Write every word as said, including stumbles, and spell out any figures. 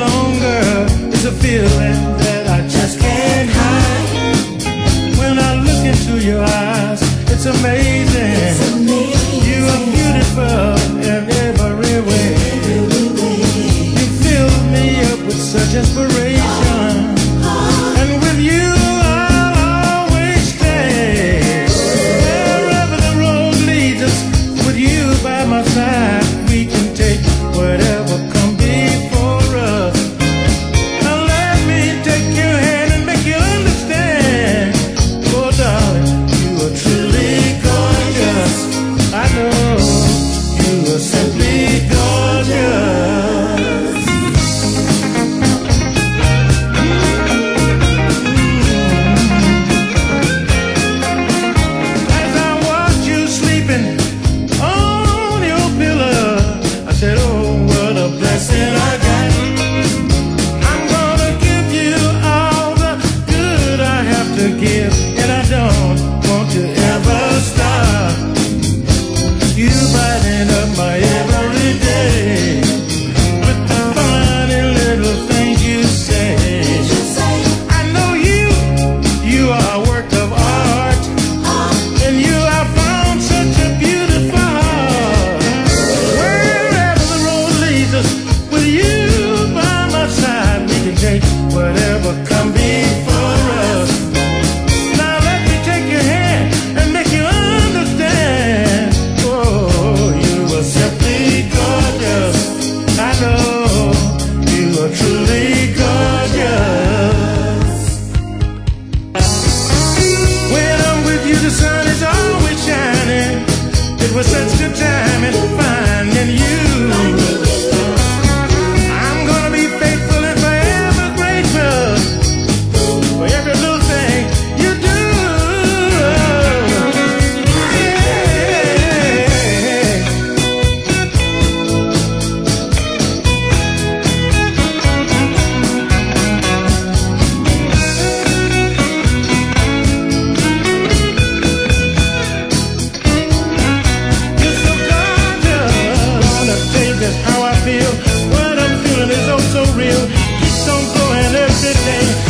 longer. It's a feeling that I just can't hide. When I look into your eyes, it's amazing. It's amazing. You are beautiful in every way. Every way. You fill me up with such inspiration. And with you I'll always stay. Wherever the road leads us, with you by my side, we can take whatever come before us. Now let me take your hand and make you understand. Oh darling, you are truly gorgeous. I know you are simply gorgeous. As I watch you sleeping on your pillow, I said, oh, what a blessing I got. I'm gonna give you all the good I have to give, and I don't want to ever stop. You brighten up my every day with the funny little things you say. I know you, you are a work of art. And you have found such a beautiful heart. Wherever the road leads us, with you by my side, we can take whatever come before us. Now let me take your hand and make you understand. Oh, you are simply gorgeous. I know you are truly gorgeous. When I'm with you, the sun is always shining. It was such good timing finding you. I'm gonna be faithful and forever grateful for every little thing you do. Yeah. You're so gorgeous. Wanna tell you just how I feel. What I'm feeling is oh so real. Keeps on growing every day.